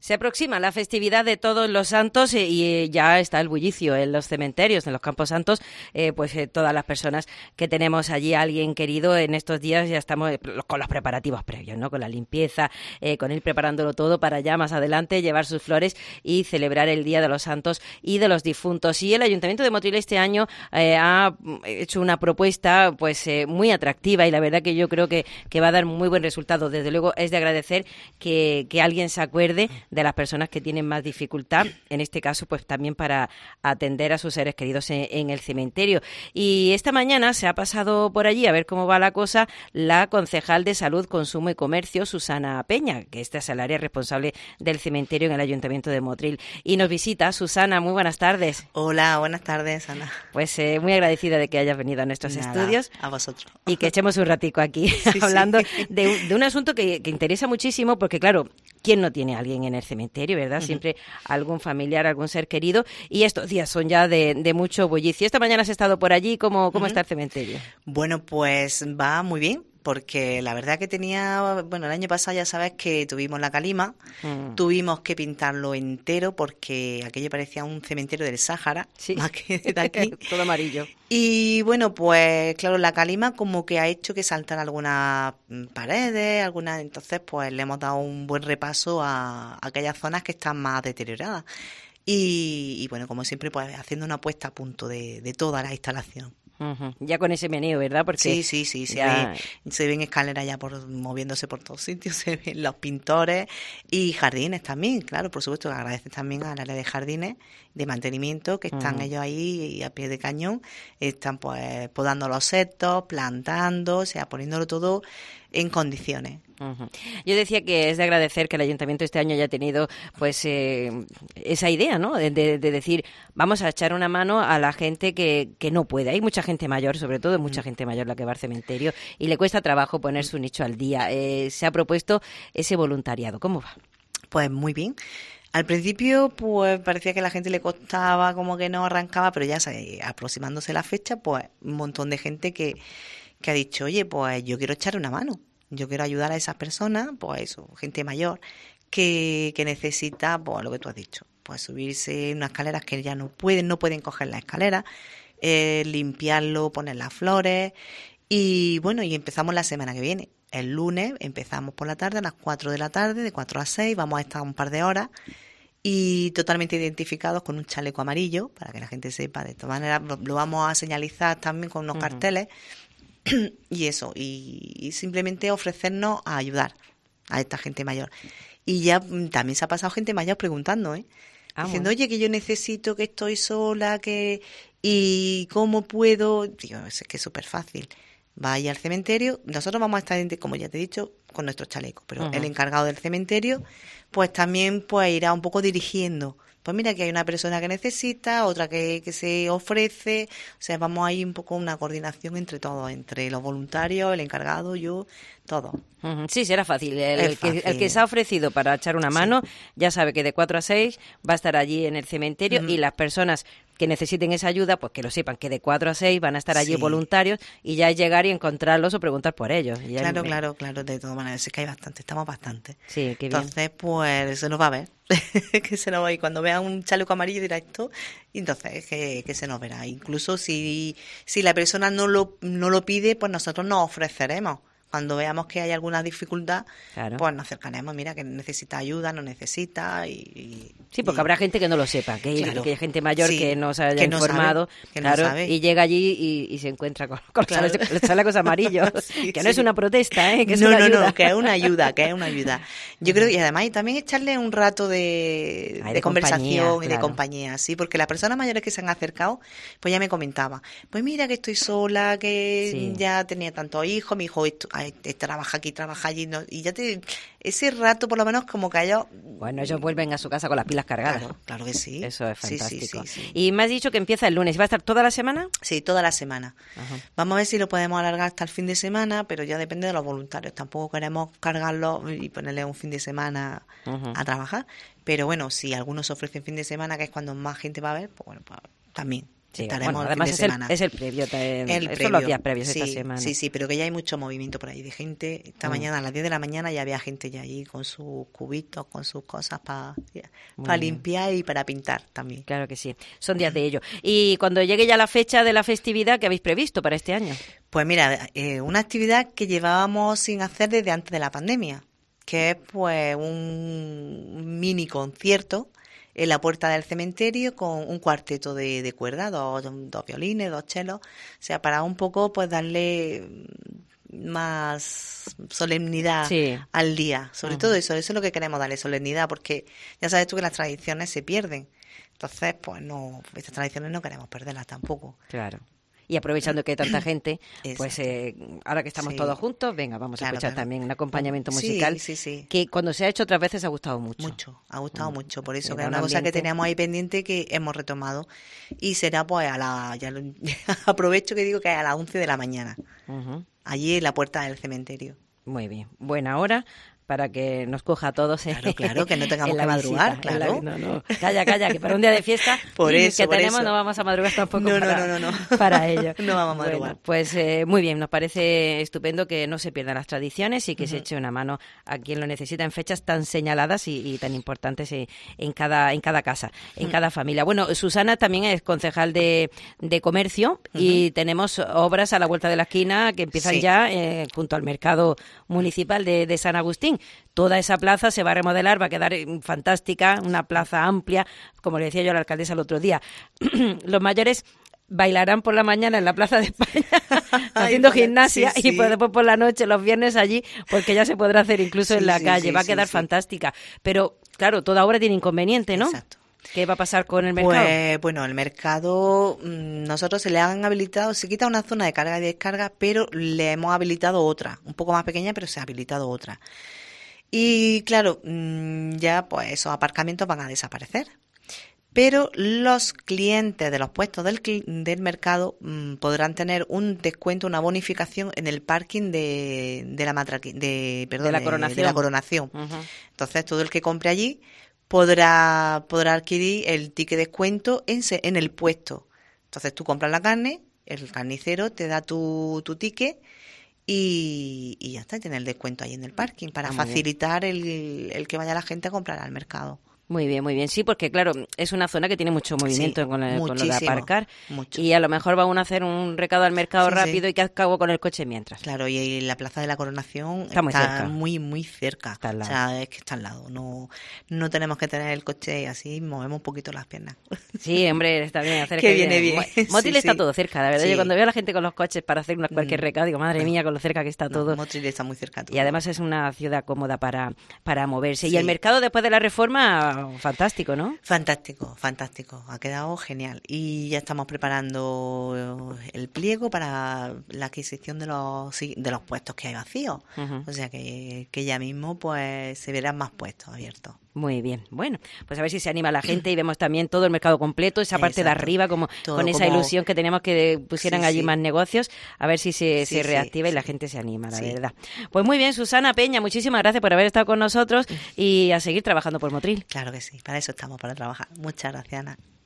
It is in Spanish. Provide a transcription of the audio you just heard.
Se aproxima la festividad de Todos los Santos y ya está el bullicio en los cementerios, en los campos santos. Todas las personas que tenemos allí a alguien querido en estos días ya estamos con los preparativos previos, ¿no? Con la limpieza, con ir preparándolo todo para ya más adelante llevar sus flores y celebrar el Día de los Santos y de los Difuntos. Y el Ayuntamiento de Motril este año ha hecho una propuesta muy atractiva y la verdad que yo creo que va a dar muy buen resultado. Desde luego es de agradecer que alguien se acuerde de las personas que tienen más dificultad, en este caso pues también para atender a sus seres queridos en el cementerio. Y esta mañana se ha pasado por allí a ver cómo va la cosa la concejal de Salud, Consumo y Comercio, Susana Peña, que esta es el área responsable del cementerio en el Ayuntamiento de Motril. Y nos visita Susana, muy buenas tardes. Hola, buenas tardes, Ana. Pues muy agradecida de que hayas venido a nuestros estudios. A vosotros. Y que echemos un ratico aquí hablando de un asunto que interesa muchísimo, porque claro, ¿quién no tiene a alguien en el cementerio, verdad? Siempre algún familiar, algún ser querido. Y estos días son ya de mucho bullicio. Esta mañana has estado por allí. ¿Cómo está el cementerio? Bueno, pues va muy bien, porque la verdad que el año pasado ya sabes que tuvimos la calima, tuvimos que pintarlo entero porque aquello parecía un cementerio del Sáhara, más que de aquí. Todo amarillo. Y bueno, pues claro, la calima como que ha hecho que saltaran algunas paredes, entonces pues le hemos dado un buen repaso a aquellas zonas que están más deterioradas. Y bueno, como siempre, pues haciendo una puesta a punto de toda la instalación. Ya con ese meneo, ¿verdad? Porque sí, se ven escaleras ya moviéndose por todos sitios, se ven los pintores y jardines también, claro, por supuesto, agradeces también al área de jardines de mantenimiento que están ellos ahí a pie de cañón, están pues podando los setos, plantando, o sea, poniéndolo todo en condiciones. Yo decía que es de agradecer que el Ayuntamiento este año haya tenido esa idea, ¿no? De decir, vamos a echar una mano a la gente que no puede. Hay mucha gente mayor, sobre todo mucha gente mayor la que va al cementerio y le cuesta trabajo poner su nicho al día. Se ha propuesto ese voluntariado. ¿Cómo va? Pues muy bien. Al principio, pues parecía que a la gente le costaba, como que no arrancaba, pero ya aproximándose la fecha, pues un montón de gente que ha dicho, oye, pues yo quiero echar una mano. Yo quiero ayudar a esas personas, pues eso, gente mayor, que necesita, pues lo que tú has dicho, pues subirse en unas escaleras que ya no pueden coger la escalera, limpiarlo, poner las flores, y bueno, y empezamos la semana que viene. El lunes empezamos por la tarde, a las 4 de la tarde, de 4 a 6, vamos a estar un par de horas, y totalmente identificados con un chaleco amarillo, para que la gente sepa. De todas maneras, lo vamos a señalizar también con unos carteles, y eso, y simplemente ofrecernos a ayudar a esta gente mayor. Y ya también se ha pasado gente mayor preguntando, diciendo, oye, que yo necesito, que estoy sola, y cómo puedo. Digo, es que es súper fácil. Vaya al cementerio, nosotros vamos a estar, como ya te he dicho, con nuestros chalecos, pero el encargado del cementerio pues también pues irá un poco dirigiendo. Pues mira que hay una persona que necesita, otra que se ofrece, o sea, vamos a ir un poco una coordinación entre todos, entre los voluntarios, el encargado, yo, todos. Sí, será fácil. El que se ha ofrecido para echar una mano ya sabe que de 4 a 6 va a estar allí en el cementerio y las personas que necesiten esa ayuda, pues que lo sepan, que de 4 a 6 van a estar allí voluntarios y ya es llegar y encontrarlos o preguntar por ellos. Claro, de todas maneras, es que hay bastante, estamos bastante. Sí, qué bien. Entonces, pues se nos va a ver, que se nos va a ir. Cuando vean un chaleco amarillo dirá esto, entonces que se nos verá. Incluso si la persona no lo pide, pues nosotros nos ofreceremos. Cuando veamos que hay alguna dificultad, pues nos acercaremos, mira, que necesita ayuda, no necesita. Sí, porque habrá gente que no lo sepa, que hay gente mayor que no se haya informado, sabe. Y llega allí y se encuentra con los chalecos amarillos, que no es una protesta, que es una ayuda. No, que es una ayuda, Yo creo, y además y también echarle un rato de conversación y de compañía, sí, porque las personas mayores que se han acercado, pues ya me comentaba, pues mira que estoy sola, que ya tenía tantos hijos, mi hijo trabaja aquí, trabaja allí, y ya ese rato por lo menos como que ellos... Bueno, ellos vuelven a su casa con las pilas cargadas. Claro que sí. Eso es fantástico. Sí. Y me has dicho que empieza el lunes, ¿va a estar toda la semana? Sí, toda la semana. Vamos a ver si lo podemos alargar hasta el fin de semana, pero ya depende de los voluntarios. Tampoco queremos cargarlo y ponerle un fin de semana a trabajar, pero bueno, si algunos ofrecen fin de semana, que es cuando más gente va a ver, pues bueno, pues también. Sí, estaremos bueno, el fin además de semana. es el previo, El son los previo. días previos Sí, esta semana. sí, sí, pero que ya hay mucho movimiento por ahí de gente. Esta mañana a las 10 de la mañana ya había gente ya allí con sus cubitos, con sus cosas para bien. limpiar y para pintar también. Claro que sí, son días de ello. Y cuando llegue ya la fecha de la festividad, ¿qué habéis previsto para este año? Pues mira, una actividad que llevábamos sin hacer desde antes de la pandemia, que es pues un mini concierto en la puerta del cementerio con un cuarteto de cuerda, dos violines, dos chelos, o sea, para un poco pues darle más solemnidad al día, sobre todo eso es lo que queremos, darle solemnidad, porque ya sabes tú que las tradiciones se pierden, entonces pues no, estas tradiciones no queremos perderlas tampoco. Claro. Y aprovechando que hay tanta gente, pues ahora que estamos todos juntos, venga, vamos a escuchar también un acompañamiento musical que cuando se ha hecho otras veces ha gustado mucho. Ha gustado mucho, por eso que es una cosa que teníamos ahí pendiente que hemos retomado y será pues aprovecho que digo que a las 11 de la mañana, allí en la puerta del cementerio. Muy bien, buena hora para que nos coja a todos. Claro, que no tengamos que madrugar, claro. No. Calla, que para un día de fiesta no vamos a madrugar tampoco para ello. No vamos a madrugar. Bueno, pues muy bien, nos parece estupendo que no se pierdan las tradiciones y que se eche una mano a quien lo necesita en fechas tan señaladas y tan importantes en cada casa, en cada familia. Bueno, Susana también es concejal de comercio y tenemos obras a la vuelta de la esquina que empiezan ya junto al mercado municipal de San Agustín. Toda esa plaza se va a remodelar, va a quedar fantástica, una plaza amplia, como le decía yo a la alcaldesa el otro día. Los mayores bailarán por la mañana en la Plaza de España haciendo gimnasia y después por la noche, los viernes allí, porque ya se podrá hacer incluso en la calle, va a quedar fantástica. Pero claro, toda obra tiene inconveniente, ¿no? Exacto. ¿Qué va a pasar con el mercado? Pues bueno, el mercado, nosotros se le han habilitado, se quita una zona de carga y descarga, pero le hemos habilitado otra, un poco más pequeña, pero se ha habilitado otra. Y claro, ya pues esos aparcamientos van a desaparecer. Pero los clientes de los puestos del mercado podrán tener un descuento, una bonificación en el parking de la Coronación. Uh-huh. Entonces, todo el que compre allí podrá adquirir el ticket de descuento en el puesto. Entonces, tú compras la carne, el carnicero te da tu ticket y ya está, tiene el descuento ahí en el parking para facilitar el que vaya la gente a comprar al mercado. Muy bien. Sí, porque claro, es una zona que tiene mucho movimiento con lo de aparcar. Mucho. Y a lo mejor va uno a hacer un recado al mercado rápido y que acabo con el coche mientras. Claro, y la Plaza de la Coronación está muy cerca. Muy cerca. Está al lado. O sea, es que está al lado. No tenemos que tener el coche así, movemos un poquito las piernas. Sí, hombre, está bien. Que viene bien. Motril está todo cerca, la verdad. Yo cuando veo a la gente con los coches para hacer cualquier recado, digo, madre mía, con lo cerca que está todo. Motril está muy cerca todo. Y además es una ciudad cómoda para moverse. Sí. Y el mercado después de la reforma, fantástico, ¿no? Fantástico. Ha quedado genial. Y ya estamos preparando el pliego para la adquisición de los puestos que hay vacíos. Uh-huh. O sea que ya mismo pues se verán más puestos abiertos. Muy bien. Bueno, pues a ver si se anima la gente y vemos también todo el mercado completo, esa parte de arriba, con esa ilusión que teníamos que pusieran allí más negocios, a ver si se reactiva y la gente se anima, la verdad. Pues muy bien, Susana Peña, muchísimas gracias por haber estado con nosotros y a seguir trabajando por Motril. Claro que sí, para eso estamos, para trabajar. Muchas gracias, Ana.